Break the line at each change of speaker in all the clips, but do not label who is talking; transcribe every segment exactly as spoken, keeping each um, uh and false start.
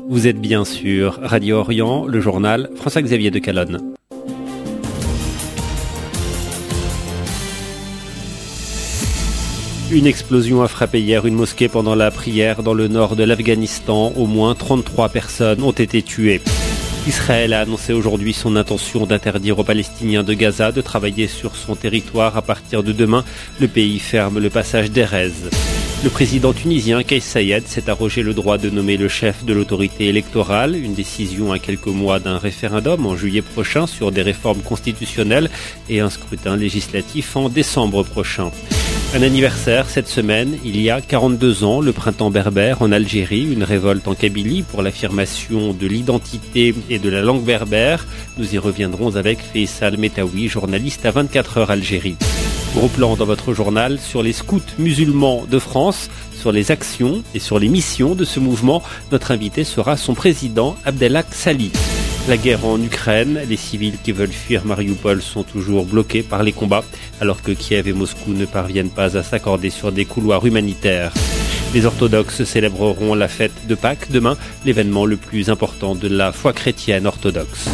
Vous êtes bien sûr Radio Orient, le journal François-Xavier de Calonne. Une explosion a frappé hier une mosquée pendant la prière dans le nord de l'Afghanistan. Au moins trente-trois personnes ont été tuées. Israël a annoncé aujourd'hui son intention d'interdire aux Palestiniens de Gaza de travailler sur son territoire à partir de demain. Le pays ferme le passage d'Erez. Le président tunisien Kais Saied s'est arrogé le droit de nommer le chef de l'autorité électorale, une décision à quelques mois d'un référendum en juillet prochain sur des réformes constitutionnelles et un scrutin législatif en décembre prochain. Un anniversaire cette semaine, il y a quarante-deux ans, le printemps berbère en Algérie, une révolte en Kabylie pour l'affirmation de l'identité et de la langue berbère. Nous y reviendrons avec Faisal Metaoui, journaliste à vingt-quatre heures Algérie. Gros plan dans votre journal sur les scouts musulmans de France, sur les actions et sur les missions de ce mouvement. Notre invité sera son président, Abdelhak Sali. La guerre en Ukraine, les civils qui veulent fuir Mariupol sont toujours bloqués par les combats, alors que Kiev et Moscou ne parviennent pas à s'accorder sur des couloirs humanitaires. Les orthodoxes célébreront la fête de Pâques demain, l'événement le plus important de la foi chrétienne orthodoxe.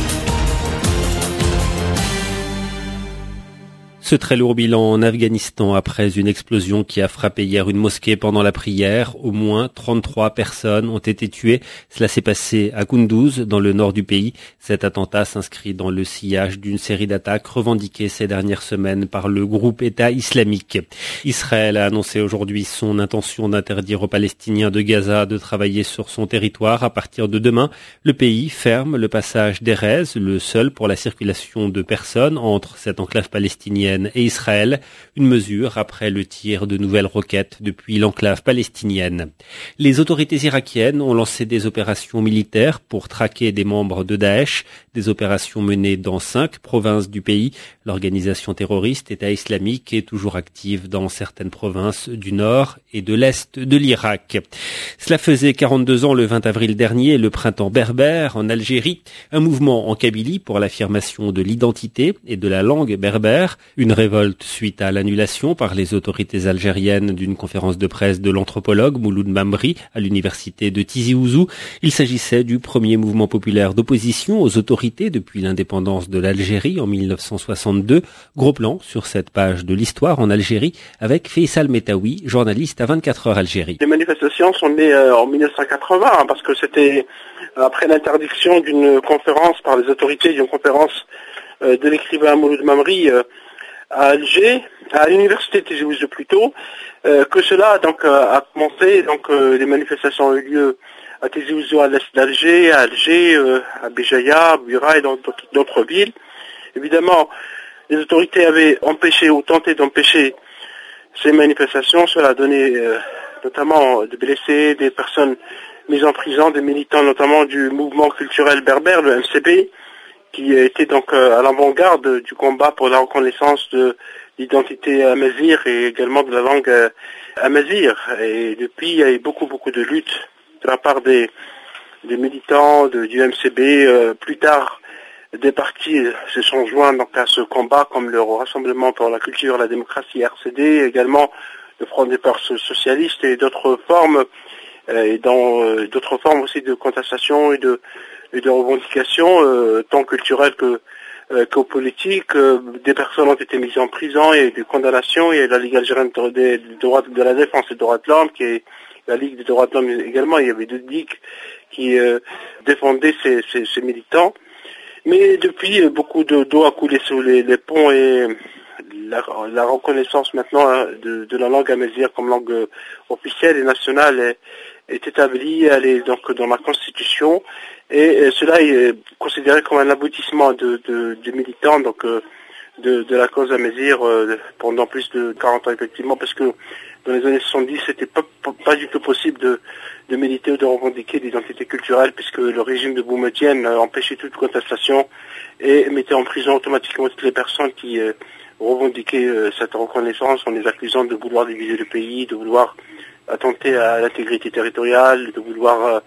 Ce très lourd bilan en Afghanistan après une explosion qui a frappé hier une mosquée pendant la prière. Au moins trente-trois personnes ont été tuées. Cela s'est passé à Kunduz, dans le nord du pays. Cet attentat s'inscrit dans le sillage d'une série d'attaques revendiquées ces dernières semaines par le groupe État islamique. Israël a annoncé aujourd'hui son intention d'interdire aux Palestiniens de Gaza de travailler sur son territoire. À partir de demain, le pays ferme le passage d'Erez, le seul pour la circulation de personnes entre cette enclave palestinienne et Israël, une mesure après le tir de nouvelles roquettes depuis l'enclave palestinienne. Les autorités irakiennes ont lancé des opérations militaires pour traquer des membres de Daesh, des opérations menées dans cinq provinces du pays. L'organisation terroriste État islamique est toujours active dans certaines provinces du nord et de l'est de l'Irak. Cela faisait quarante-deux ans le vingt avril dernier, le printemps berbère en Algérie, un mouvement en Kabylie pour l'affirmation de l'identité et de la langue berbère. Une révolte suite à l'annulation par les autorités algériennes d'une conférence de presse de l'anthropologue Mouloud Mamri à l'université de Tizi Ouzou. Il s'agissait du premier mouvement populaire d'opposition aux autorités depuis l'indépendance de l'Algérie en mille neuf cent soixante-deux. Gros plan sur cette page de l'histoire en Algérie avec Faisal Metaoui, journaliste à vingt-quatre heures Algérie.
Les manifestations sont nées euh, en mille neuf cent quatre-vingts parce que c'était après l'interdiction d'une conférence par les autorités, d'une conférence euh, de l'écrivain Mouloud Mamri euh, à Alger, à l'université de Tizi Ouzou plutôt, euh, que cela donc euh, a commencé. Donc euh, les manifestations ont eu lieu à Tizi Ouzou, à l'est d'Alger, à Alger, euh, à Béjaïa, à Bura et dans d'autres villes. Évidemment, les autorités avaient empêché ou tenté d'empêcher ces manifestations. Cela a donné euh, notamment des blessés, des personnes mises en prison, des militants notamment du mouvement culturel berbère, le M C B, qui était donc à l'avant-garde du combat pour la reconnaissance de l'identité amazigh et également de la langue amazigh. Et depuis, il y a eu beaucoup, beaucoup de luttes de la part des, des militants de, du M C B. Euh, plus tard, des partis se sont joints donc à ce combat, comme le Rassemblement pour la culture, la démocratie R C D, également le Front des forces socialistes et d'autres formes, euh, et dans euh, d'autres formes aussi de contestation et de et de revendications, euh, tant culturelles que euh, qu'aux politiques. Euh, des personnes ont été mises en prison et des condamnations. Il y a la Ligue algérienne des droits de la défense et des droits de l'homme, qui est la Ligue des droits de l'homme également. Il y avait deux ligues qui euh, défendaient ces, ces, ces militants. Mais depuis, beaucoup de d'eau a coulé sous les, les ponts et la, la reconnaissance maintenant hein, de, de la langue amazigh comme langue officielle et nationale est, est établie. Elle est donc dans la Constitution. Et cela est considéré comme un aboutissement de, de, de militants donc, de, de la cause amazigh pendant plus de quarante ans, effectivement, parce que dans les années soixante-dix, c'était pas, pas du tout possible de, de militer ou de revendiquer l'identité culturelle, puisque le régime de Boumedienne empêchait toute contestation et mettait en prison automatiquement toutes les personnes qui euh, revendiquaient euh, cette reconnaissance en les accusant de vouloir diviser le pays, de vouloir attenter à l'intégrité territoriale, de vouloir euh,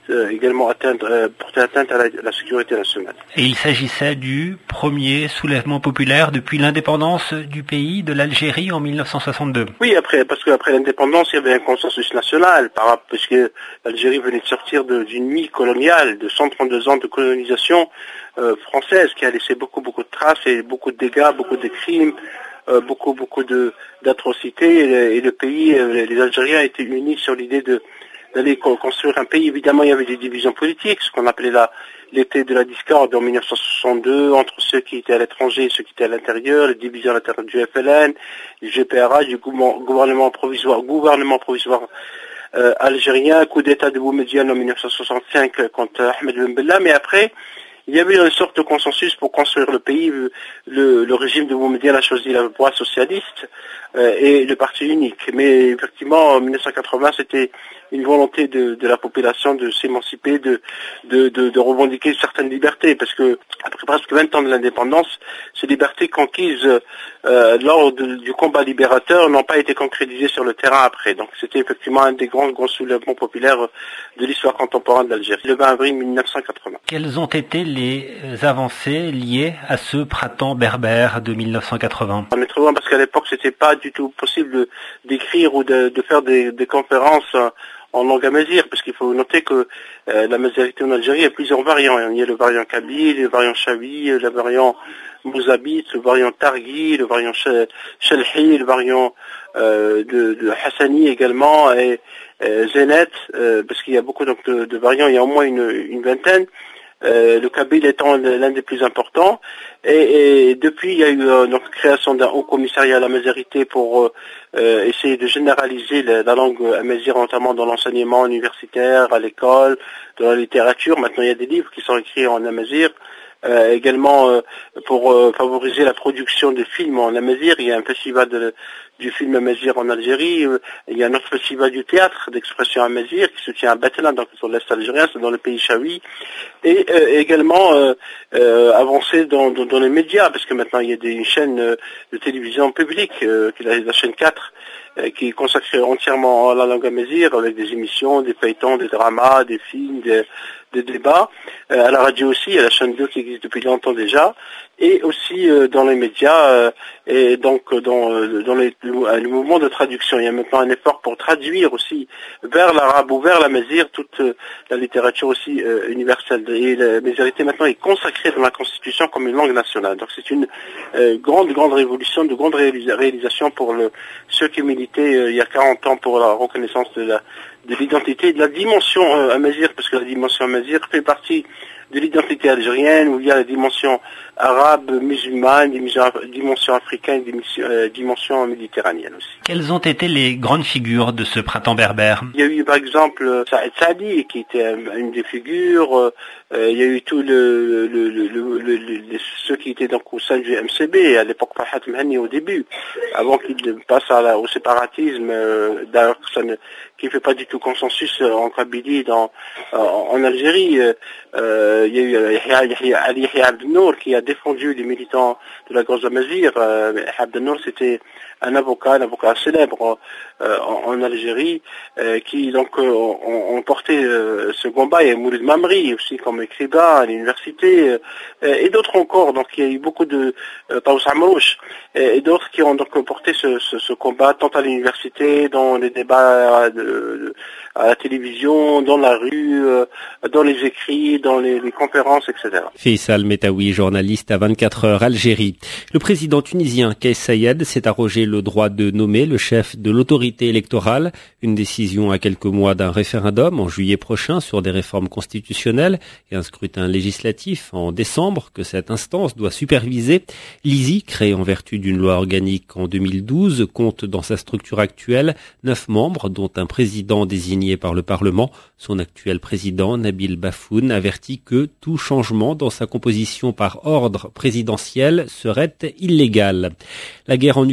euh, également atteindre, euh, porter atteinte à la, la sécurité nationale.
Et il s'agissait du premier soulèvement populaire depuis l'indépendance du pays de l'Algérie en mille neuf cent soixante-deux.
Oui, après, parce qu'après l'indépendance, il y avait un consensus national, par, parce que l'Algérie venait de sortir de, d'une nuit coloniale, de cent trente-deux ans de colonisation euh, française, qui a laissé beaucoup, beaucoup de traces et beaucoup de dégâts, beaucoup de crimes, euh, beaucoup, beaucoup de, d'atrocités. Et le, et le pays, euh, les Algériens étaient unis sur l'idée de d'aller construire un pays. Évidemment, il y avait des divisions politiques, ce qu'on appelait la, l'été de la discorde en mille neuf cent soixante-deux, entre ceux qui étaient à l'étranger et ceux qui étaient à l'intérieur, les divisions à l'intérieur du F L N, du G P R H, du gouvernement provisoire, gouvernement provisoire euh, algérien, coup d'État de Boumediene en mille neuf cent soixante-cinq contre Ahmed Ben Bella, mais après, il y avait une sorte de consensus pour construire le pays. Le, le régime de Boumediene a choisi la voie socialiste euh, et le parti unique. Mais effectivement, en mille neuf cent quatre-vingts, c'était une volonté de, de la population de s'émanciper, de, de, de, de revendiquer certaines libertés, parce que après presque vingt ans de l'indépendance, ces libertés conquises euh, lors de, du combat libérateur n'ont pas été concrétisées sur le terrain après. Donc c'était effectivement un des grands, grands soulèvements populaires de l'histoire contemporaine d'Algérie, le vingt avril mille neuf cent quatre-vingts.
Quelles ont été les avancées liées à ce printemps berbère de mille neuf cent quatre-vingts?
On est très loin parce qu'à l'époque, c'était pas du tout possible de, d'écrire ou de, de faire des, des conférences en langue amazigh, parce qu'il faut noter que euh, la mazirité en Algérie, il y a plusieurs variants. Il y a le variant kabyle, le variant chawi, le variant mouzabite, le variant targhi, le variant chelhi, le variant euh, de, de hassani également, et euh, zenet, euh, parce qu'il y a beaucoup donc, de, de variants, il y a au moins une, une vingtaine. Euh, le kabyle étant l'un des plus importants, et, et depuis il y a eu euh, donc création d'un haut commissariat à la mazirité pour euh, euh, essayer de généraliser la, la langue amazigh, notamment dans l'enseignement universitaire, à l'école, dans la littérature. Maintenant il y a des livres qui sont écrits en amazigh. Euh, également euh, pour euh, favoriser la production de films en amazigh. Il y a un festival de, du film amazigh en Algérie. Euh, il y a un autre festival du théâtre d'expression amazigh qui se tient à Batna, donc sur l'est algérien, c'est dans le pays chawi. Et euh, également euh, euh, avancer dans, dans, dans les médias, parce que maintenant il y a des chaînes euh, de télévision publique, euh, la, la chaîne quatre, euh, qui est consacrée entièrement à la langue amazigh, avec des émissions, des feuilletons, des dramas, des films, des des débats, euh, à la radio aussi, il y a la chaîne deux qui existe depuis longtemps déjà, et aussi euh, dans les médias, euh, et donc dans, euh, dans les, le, le mouvement de traduction. Il y a maintenant un effort pour traduire aussi vers l'arabe ou vers l'amazigh toute euh, la littérature aussi euh, universelle. Et la mazirité maintenant est consacrée dans la Constitution comme une langue nationale. Donc c'est une euh, grande, grande révolution, de grande réalisa- réalisation pour le, ceux qui militaient euh, il y a quarante ans pour la reconnaissance de la de l'identité, de la dimension euh, amazigh, parce que la dimension amazigh fait partie de l'identité algérienne, où il y a la dimension arabe, musulmane, dimension africaine, dimension, euh, dimension méditerranéenne aussi.
Quelles ont été les grandes figures de ce printemps berbère?
Il y a eu par exemple Saïd Saadi, qui était une des figures, euh, il y a eu tous le, le, le, le, le, le, ceux qui étaient donc au sein du M C B, à l'époque Farhat Mhani au début, avant qu'il passe à la, au séparatisme, euh, d'ailleurs ça ne, qui ne fait pas du tout consensus en Kabylie dans, en, en Algérie. Euh, il y a eu Yahya, Ali Yahya Abdenour qui a défendu les militants de la cause amazigh. Euh, Abdenour, c'était un avocat, un avocat célèbre euh, en, en Algérie, euh, qui donc euh, ont, ont porté euh, ce combat. Il y a Mouloud Mamri aussi comme écrivain à l'université, euh, et d'autres encore. Donc il y a eu beaucoup de euh, Taous Amrouch et, et d'autres qui ont donc porté ce, ce, ce combat tant à l'université, dans les débats de, de, à la télévision, dans la rue, euh, dans les écrits, dans les, les conférences, et cetera.
Faisal Metaoui, journaliste à vingt-quatre heures Algérie. Le président tunisien Kais Saied s'est arrogé le droit de nommer le chef de l'autorité électorale, une décision à quelques mois d'un référendum en juillet prochain sur des réformes constitutionnelles et un scrutin législatif en décembre que cette instance doit superviser. L'I S I, créé en vertu d'une loi organique en deux mille douze, compte dans sa structure actuelle neuf membres, dont un président désigné par le Parlement. Son actuel président, Nabil Bafoun, avertit que tout changement dans sa composition par ordre présidentiel serait illégal. La guerre en Ukraine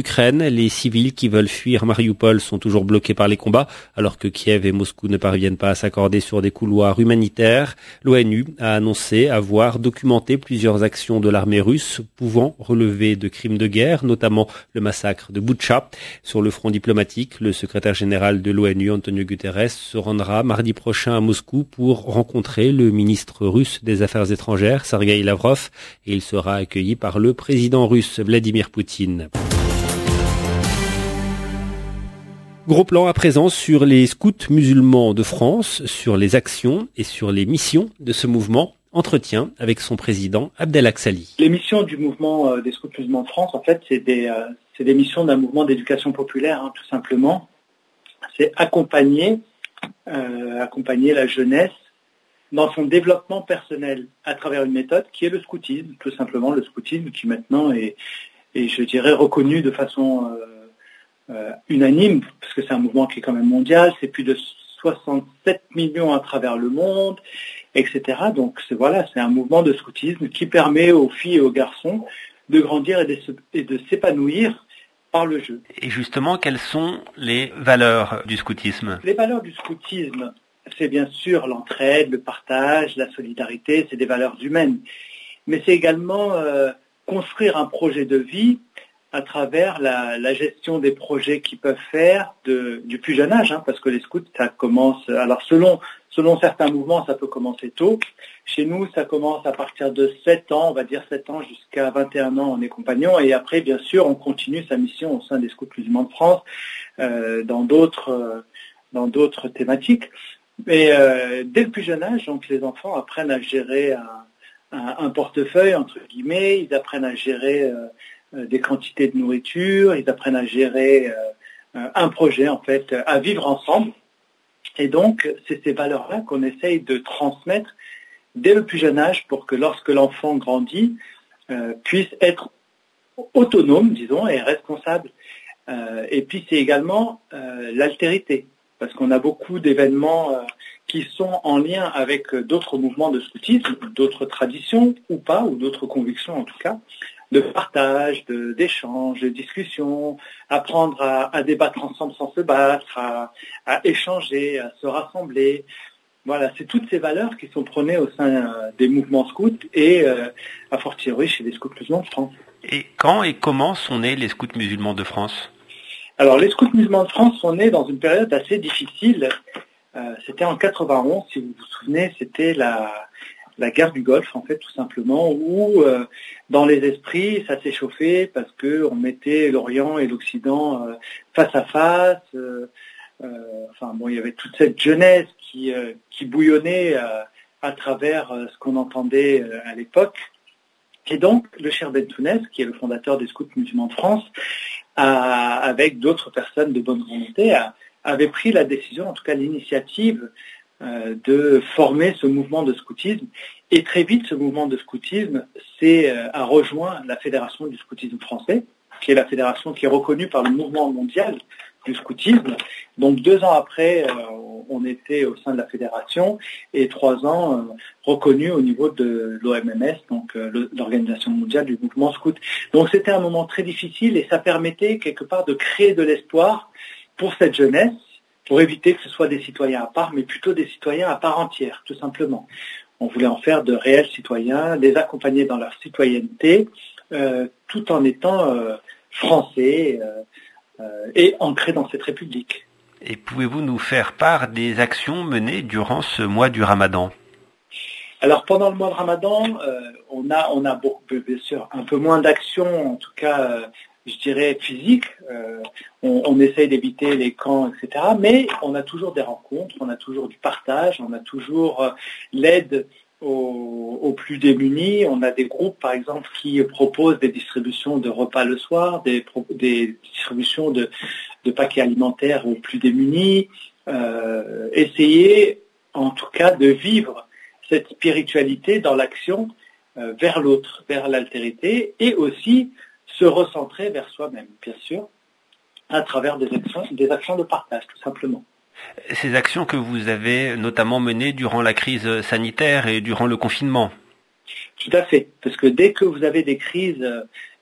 Les civils qui veulent fuir Mariupol sont toujours bloqués par les combats, alors que Kiev et Moscou ne parviennent pas à s'accorder sur des couloirs humanitaires. L'ONU a annoncé avoir documenté plusieurs actions de l'armée russe pouvant relever de crimes de guerre, notamment le massacre de Boutcha. Sur le front diplomatique, le secrétaire général de l'ONU, Antonio Guterres, se rendra mardi prochain à Moscou pour rencontrer le ministre russe des Affaires étrangères, Sergueï Lavrov, et il sera accueilli par le président russe Vladimir Poutine. Gros plan à présent sur les scouts musulmans de France, sur les actions et sur les missions de ce mouvement. Entretien avec son président Abdelhak Sali.
Les missions du mouvement euh, des scouts musulmans de France, en fait, c'est des, euh, c'est des missions d'un mouvement d'éducation populaire, hein, tout simplement. C'est accompagner, euh, accompagner la jeunesse dans son développement personnel à travers une méthode qui est le scoutisme, tout simplement le scoutisme qui maintenant est, est je dirais, reconnu de façon euh, euh, unanime, parce que c'est un mouvement qui est quand même mondial, c'est plus de soixante-sept millions à travers le monde, et cetera. Donc c'est, voilà, c'est un mouvement de scoutisme qui permet aux filles et aux garçons de grandir et de, et de s'épanouir par le jeu.
Et justement, quelles sont les valeurs du scoutisme ?
Les valeurs du scoutisme, c'est bien sûr l'entraide, le partage, la solidarité, c'est des valeurs humaines. Mais c'est également euh, construire un projet de vie à travers la, la gestion des projets qu'ils peuvent faire de, du plus jeune âge, hein, parce que les scouts, ça commence, alors selon, selon certains mouvements, ça peut commencer tôt. Chez nous, ça commence à partir de sept ans, on va dire sept ans jusqu'à vingt et un ans, on est compagnon, et après, bien sûr, on continue sa mission au sein des scouts musulmans de France, euh, dans d'autres, euh, dans d'autres thématiques. Mais euh, dès le plus jeune âge, donc les enfants apprennent à gérer un, un, un portefeuille, entre guillemets, ils apprennent à gérer euh, des quantités de nourriture, ils apprennent à gérer euh, un projet, en fait, à vivre ensemble. Et donc, c'est ces valeurs-là qu'on essaye de transmettre dès le plus jeune âge pour que lorsque l'enfant grandit, euh, puisse être autonome, disons, et responsable. Euh, et puis, c'est également euh, l'altérité, parce qu'on a beaucoup d'événements euh, qui sont en lien avec d'autres mouvements de scoutisme, d'autres traditions ou pas, ou d'autres convictions en tout cas, de partage, de, d'échange, de discussion, apprendre à, à débattre ensemble sans se battre, à, à échanger, à se rassembler. Voilà, c'est toutes ces valeurs qui sont prônées au sein euh, des mouvements scouts et euh, a fortiori chez les scouts musulmans de France.
Et quand et comment sont nés les scouts musulmans de France ?
Alors, les scouts musulmans de France sont nés dans une période assez difficile. Euh, c'était en quatre-vingt-onze, si vous vous souvenez, c'était la, la guerre du Golfe, en fait, tout simplement, où euh, dans les esprits, ça s'est chauffé parce qu'on mettait l'Orient et l'Occident euh, face à face. Euh, euh, enfin, bon, il y avait toute cette jeunesse qui, euh, qui bouillonnait euh, à travers euh, ce qu'on entendait euh, à l'époque. Et donc, le Cheikh Bentounès, qui est le fondateur des scouts musulmans de France, a, avec d'autres personnes de bonne volonté, a, avait pris la décision, en tout cas l'initiative, euh, de former ce mouvement de scoutisme. Et très vite, ce mouvement de scoutisme s'est, euh, a rejoint la Fédération du scoutisme français, qui est la fédération qui est reconnue par le mouvement mondial du scoutisme. Donc deux ans après, euh, on était au sein de la fédération et trois ans euh, reconnus au niveau de l'O M M S, donc euh, l'Organisation mondiale du mouvement scout. Donc c'était un moment très difficile et ça permettait quelque part de créer de l'espoir pour cette jeunesse, pour éviter que ce soit des citoyens à part, mais plutôt des citoyens à part entière, tout simplement. On voulait en faire de réels citoyens, les accompagner dans leur citoyenneté, euh, tout en étant euh, français euh, euh, et ancrés dans cette République.
Et pouvez-vous nous faire part des actions menées durant ce mois du Ramadan ?
Alors pendant le mois de Ramadan, euh, on a on a beaucoup, bien sûr un peu moins d'actions, en tout cas euh, je dirais physiques. Euh, on, on essaye d'éviter les camps, et cetera. Mais on a toujours des rencontres, on a toujours du partage, on a toujours euh, l'aide aux, aux plus démunis. On a des groupes par exemple qui proposent des distributions de repas le soir, des, des distributions de, de paquets alimentaires aux plus démunis. Euh, essayer en tout cas de vivre cette spiritualité dans l'action euh, vers l'autre, vers l'altérité, et aussi se recentrer vers soi-même, bien sûr, à travers des actions, des actions de partage, tout simplement.
Ces actions que vous avez notamment menées durant la crise sanitaire et durant le confinement.
Tout à fait, parce que dès que vous avez des crises,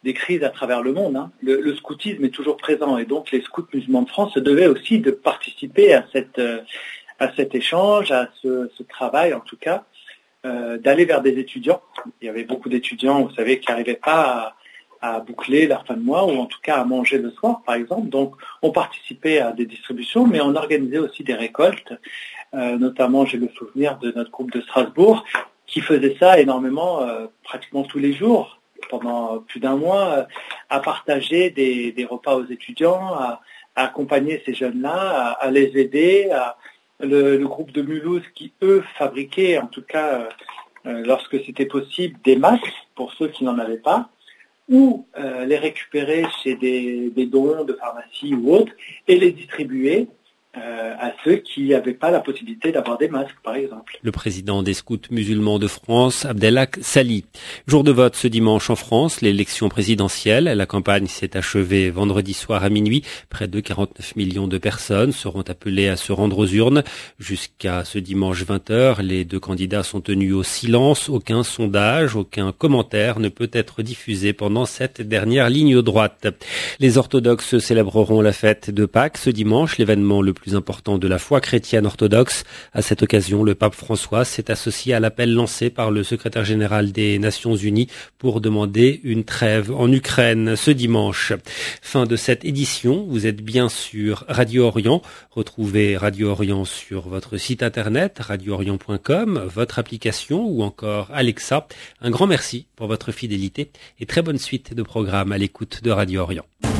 des crises à travers le monde. Hein. Le, le scoutisme est toujours présent et donc les scouts musulmans de France se devaient aussi de participer à cette euh, à cet échange, à ce, ce travail en tout cas, euh, d'aller vers des étudiants. Il y avait beaucoup d'étudiants, vous savez, qui n'arrivaient pas à, à boucler leur fin de mois ou en tout cas à manger le soir, par exemple. Donc on participait à des distributions, mais on organisait aussi des récoltes. Euh, notamment, j'ai le souvenir de notre groupe de Strasbourg qui faisait ça énormément, euh, pratiquement tous les jours, pendant plus d'un mois, euh, à partager des, des repas aux étudiants, à, à accompagner ces jeunes-là, à, à les aider, à le, le groupe de Mulhouse qui, eux, fabriquaient, en tout cas, euh, lorsque c'était possible, des masques pour ceux qui n'en avaient pas, ou euh, les récupérer chez des, des dons de pharmacie ou autres, et les distribuer Euh, à ceux qui n'avaient pas la possibilité d'avoir des masques, par exemple.
Le président des scouts musulmans de France, Abdelhak Sali. Jour de vote ce dimanche en France, l'élection présidentielle. La campagne s'est achevée vendredi soir à minuit. Près de quarante-neuf millions de personnes seront appelées à se rendre aux urnes. Jusqu'à ce dimanche vingt heures, les deux candidats sont tenus au silence. Aucun sondage, aucun commentaire ne peut être diffusé pendant cette dernière ligne droite. Les orthodoxes célébreront la fête de Pâques ce dimanche, l'événement le plus plus important de la foi chrétienne orthodoxe. À cette occasion, le pape François s'est associé à l'appel lancé par le secrétaire général des Nations Unies pour demander une trêve en Ukraine ce dimanche. Fin de cette édition. Vous êtes bien sur Radio Orient. Retrouvez Radio Orient sur votre site internet radio orient point com, votre application ou encore Alexa. Un grand merci pour votre fidélité et très bonne suite de programmes à l'écoute de Radio Orient.